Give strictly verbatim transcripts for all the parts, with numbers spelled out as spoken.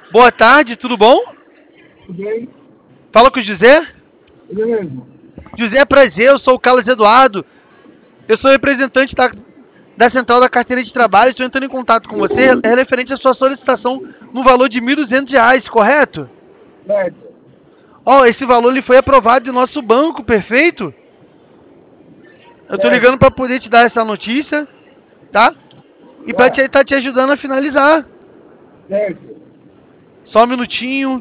Boa tarde, tudo bom? Tudo bem? Fala com o José. Ele mesmo. José, prazer, eu sou o Carlos Eduardo. Eu sou representante da, da Central da Carteira de Trabalho. Estou entrando em contato com você é referente à sua solicitação no valor de mil e duzentos reais, correto? Certo. Ó, esse valor ele foi aprovado do nosso banco, perfeito? Eu tô Certo. ligando para poder te dar essa notícia, tá? E para te Tá. estar te ajudando a finalizar. Certo. Só um minutinho.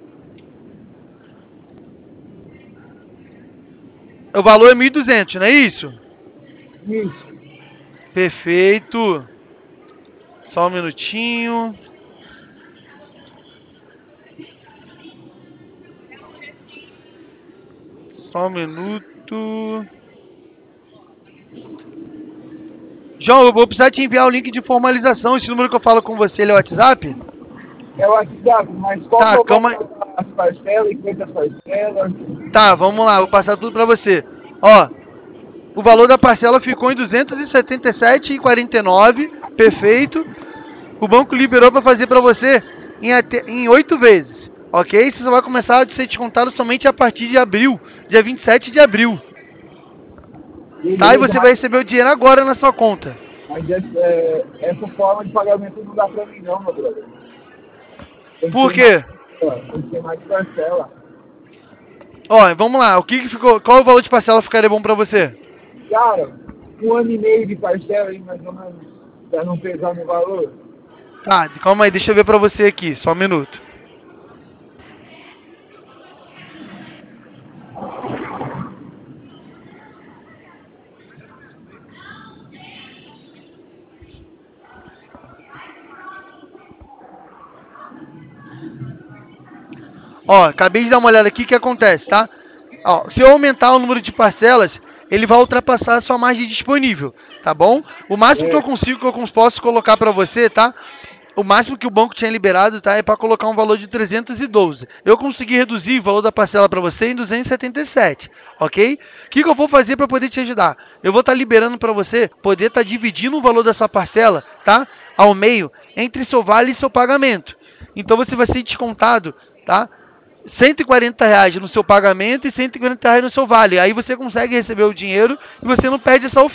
O valor é mil e duzentos, não é isso? Isso. Perfeito. Só um minutinho. Só um minuto. João, eu vou precisar te enviar o link de formalização. Esse número que eu falo com você, ele é o WhatsApp? É o WhatsApp, mas qual Tá, que eu calma. vou as parcelas e quantas parcelas? Tá, vamos lá, vou passar tudo pra você. Ó, o valor da parcela ficou em duzentos e setenta e sete reais e quarenta e nove centavos. Perfeito. O banco liberou para fazer para você em até em oito vezes, ok? Você só vai começar a ser descontado somente a partir de abril, dia vinte e sete de abril, tá? E Beleza, você vai mas, receber o dinheiro agora na sua conta. mas essa, é, essa forma de pagamento não dá pra mim não, meu brother. Tem que Por ser mais, quê? tem que ser mais parcela. Ó, vamos lá. O que, que ficou? Qual o valor de parcela ficaria bom para você? Cara, um ano e meio de parcela aí, mais ou menos, pra não pesar no valor. Tá, calma aí, deixa eu ver para você aqui, só um minuto. Ó, acabei de dar uma olhada aqui, o que acontece, tá? Ó, se eu aumentar o número de parcelas, ele vai ultrapassar a sua margem disponível, tá bom? O máximo que eu É, consigo, que eu cons- posso colocar para você, tá? O máximo que o banco tinha liberado, tá? É para colocar um valor de trezentos e doze. Eu consegui reduzir o valor da parcela para você em duzentos e setenta e sete, ok? O que, que eu vou fazer para poder te ajudar? Eu vou estar liberando para você poder estar dividindo o valor da sua parcela, tá? Ao meio, entre seu vale e seu pagamento. Então você vai ser descontado, tá? cento e quarenta reais no seu pagamento e cento e quarenta reais no seu vale. Aí você consegue receber o dinheiro e você não perde essa oferta.